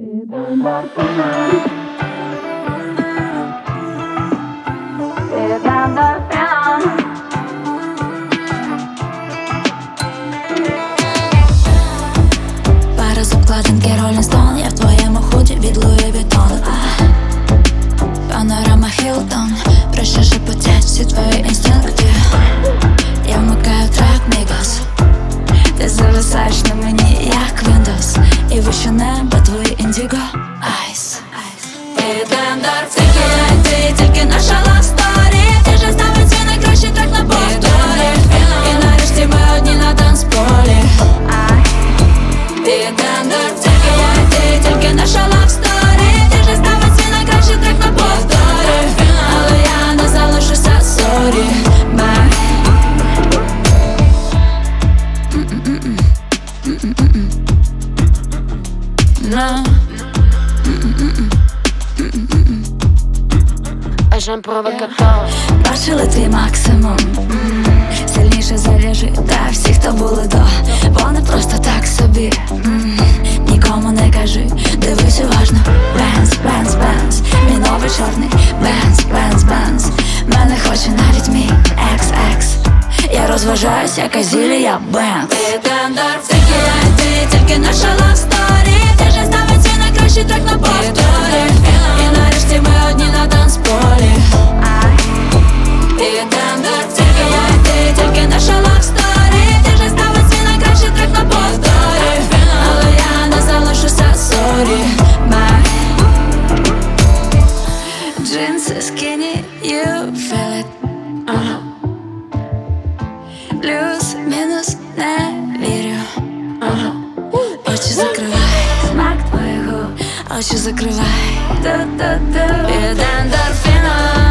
Пара з обкладинки Rolling Stone, я в твоєму худі від Louis Vuitton. Панорама Hilton, про що шепотять всі твої інстинкти. Я вмикаю трек Migos, ти зависаєш на мені, як Windows. І вище небо твої Indigo Eyes. Під ендорфіки, ти тільки наша love story. Ти же ставить свій найкращий трек на повторі. І нарешті ми одні на танцполі. Під ендорфіки, ти тільки наша love story. Ти же ставить свій найкращий трек на повторі. Але я не залишуся, сорі. No. Agent провокатор. Бачили твій максимум, сильніше залежи, та всі, хто були до. Вони просто так собі, нікому не кажи, дивись уважно. Бенз, Бенз, Бенз, мій новий чорний Бенз, Бенз, Бенз. Мене хоче навіть мій екс-екс. Я розважаюсь, як Азілія Бенз. Під ендорфіки, ти тільки наша love story. Ти же ставить свій найкращий трек на повторі. І нарешті ми одні на танцполі. Під ендорфіки, ти тільки наша love story. Ти же ставить свій найкращий трек на повторі. Але я не залишуся, сорі. Джинси skinny, you feel it. Плюс-мінус не вірю. Очі закривай, смак твоїх губ. Очі закривай. Під ендорфіном.